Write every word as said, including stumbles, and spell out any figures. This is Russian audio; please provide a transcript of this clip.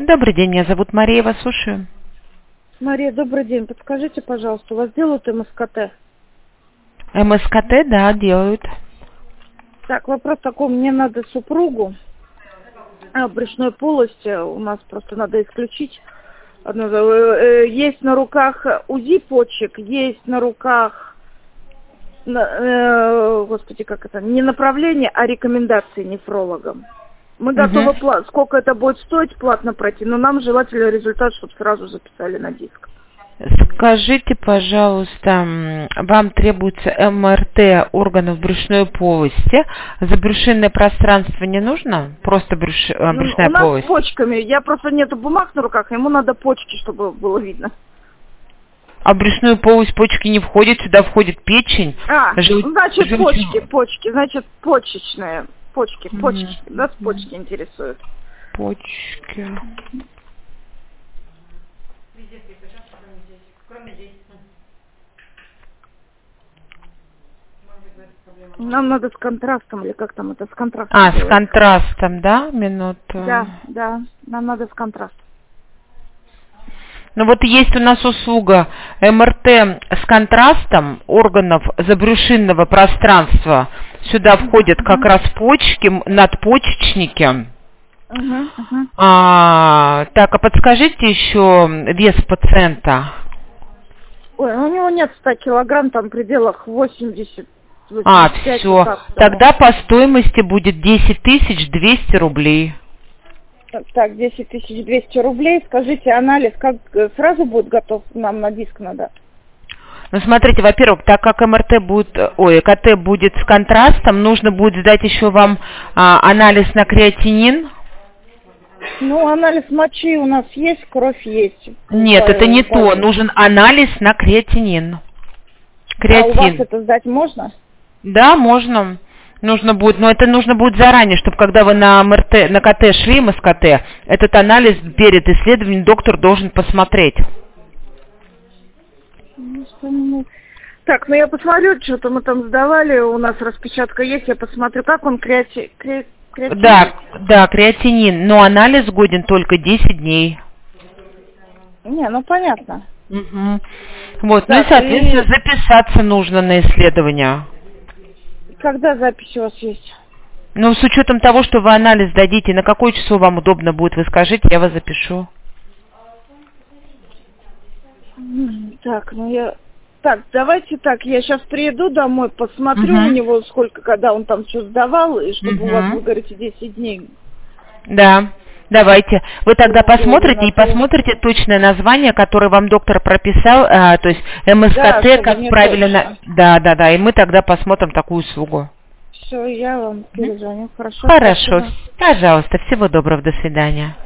Добрый день, меня зовут Мария, вас слушаю. Мария, добрый день. Подскажите, пожалуйста, у вас делают эм эс ка тэ? эм эс ка тэ, да, делают. Так, вопрос такой. Мне надо супругу а, брюшной полости. У нас просто надо исключить. Одно, э, есть на руках УЗИ почек, есть на руках, на, э, господи, как это, не направление, а рекомендации нефрологам. Мы готовы, Угу. пла- сколько это будет стоить, платно пройти, но нам желательно результат, чтобы сразу записали на диск. Скажите, пожалуйста, м, вам требуется эм эр тэ органов брюшной полости. Забрюшинное пространство не нужно? Просто брюш... э, Ну, брюшная у нас полость? с почками, я просто нету бумаг на руках, ему надо почки, чтобы было видно. А в брюшную полость почки не входит, сюда входит печень. А, жел- значит желчный- почки, почки, значит почечные, почки, Мгм. почки, нас почки интересуют. Почки. Нам надо с контрастом, или как там это, с контрастом А, с делать. контрастом, да? Минуту. Да, да, нам надо с контрастом. Ну вот есть у нас услуга эм эр тэ с контрастом органов забрюшинного пространства. Сюда входят как раз почки, м, надпочечники. Угу, угу. А, так, а подскажите еще вес пациента. Ой, ну у него нет ста килограмм, там в пределах восемьдесят, А, восемьдесят пять, все. вот так, да. Тогда по стоимости будет десять тысяч двести рублей. Так, десять тысяч двести рублей. Скажите, анализ как э, сразу будет готов? Нам на диск надо. Ну, смотрите, во-первых, так как эм эр тэ будет, ой, ка тэ будет с контрастом, нужно будет сдать еще вам а, анализ на креатинин. Ну, анализ мочи у нас есть, кровь есть. Нет, По- это не по- то. Нужен анализ на креатинин. А у вас Креатин. это сдать можно? Да, можно. Нужно будет, но это нужно будет заранее, чтобы когда вы на эм эр тэ, на ка тэ шли, эм эс ка тэ, этот анализ перед исследованием доктор должен посмотреть. Ну, что, ну, Так, ну я посмотрю, что-то мы там сдавали, у нас распечатка есть, я посмотрю, как он креати... кре- креатин. Да, да, креатинин, но анализ годен только десять дней. Не, ну понятно. Мгм. Вот, ну Так, и, соответственно, и- записаться нужно на исследование. Когда запись у вас есть? Ну, с учетом того, что вы анализ дадите, на какое число вам удобно будет, вы скажите, я вас запишу. М, Так, ну я... Так, давайте так, я сейчас приеду домой, посмотрю Мгм. у него, сколько, когда он там все сдавал, и чтобы у вас, Мгм. вы говорите, десять дней. Да, давайте. Вы тогда Было посмотрите на и то. посмотрите точное название, которое вам доктор прописал, а, то есть эм эс ка тэ, Да, как чтобы мне правильно... точно. Да, да, да, и мы тогда посмотрим такую услугу. Все, я вам перезвоню. Хорошо. Хорошо, спасибо. пожалуйста, всего доброго, до свидания.